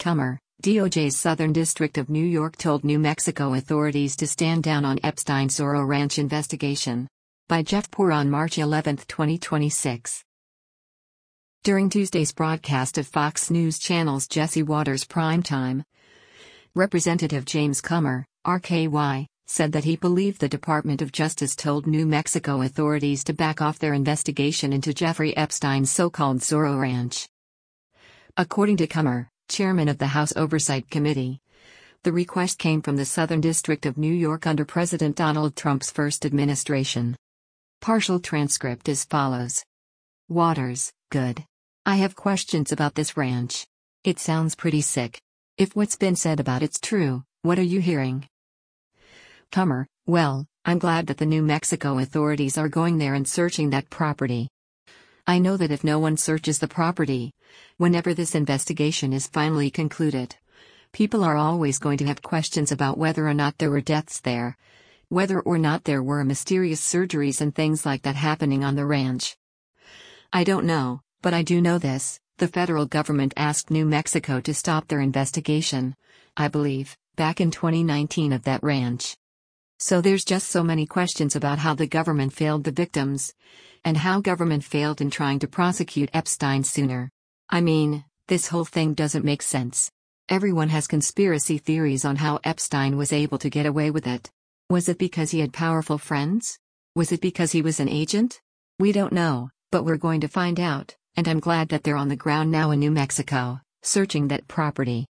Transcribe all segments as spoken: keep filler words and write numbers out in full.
Cummer, D O J's Southern District of New York told New Mexico authorities to stand down on Epstein's Zorro Ranch investigation. By Jeff Poor on March eleventh, twenty twenty-six. During Tuesday's broadcast of Fox News Channel's Jesse Watters Primetime, Representative James Cummer, R K Y, said that he believed the Department of Justice told New Mexico authorities to back off their investigation into Jeffrey Epstein's so-called Zorro Ranch. According to Cummer, chairman of the House Oversight Committee, the request came from the Southern District of New York under President Donald Trump's first administration. Partial transcript as follows. Watters, good. I have questions about this ranch. It sounds pretty sick. If what's been said about it's true, what are you hearing? Cummer, well, I'm glad that the New Mexico authorities are going there and searching that property. I know that if no one searches the property, whenever this investigation is finally concluded, people are always going to have questions about whether or not there were deaths there, whether or not there were mysterious surgeries and things like that happening on the ranch. I don't know, but I do know this: the federal government asked New Mexico to stop their investigation, I believe, back in twenty nineteen of that ranch. So there's just so many questions about how the government failed the victims, and how government failed in trying to prosecute Epstein sooner. I mean, this whole thing doesn't make sense. Everyone has conspiracy theories on how Epstein was able to get away with it. Was it because he had powerful friends? Was it because he was an agent? We don't know, but we're going to find out, and I'm glad that they're on the ground now in New Mexico, searching that property.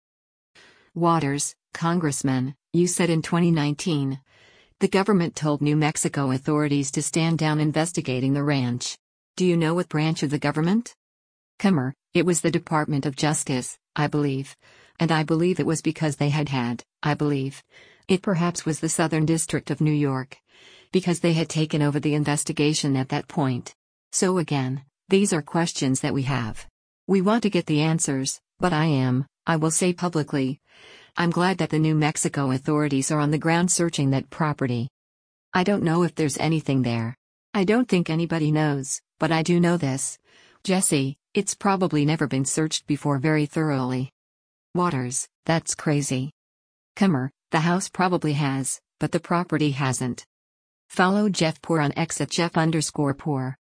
Watters, Congressman, you said in twenty nineteen, the government told New Mexico authorities to stand down investigating the ranch. Do you know what branch of the government? Cummer, it was the Department of Justice, I believe. And I believe it was because they had had, I believe, it perhaps was the Southern District of New York, because they had taken over the investigation at that point. So again, these are questions that we have. We want to get the answers, but I am, I will say publicly, I'm glad that the New Mexico authorities are on the ground searching that property. I don't know if there's anything there. I don't think anybody knows, but I do know this. Jesse, it's probably never been searched before very thoroughly. Watters, that's crazy. Cummer, the house probably has, but the property hasn't. Follow Jeff Poor on X at Jeff underscore Poor.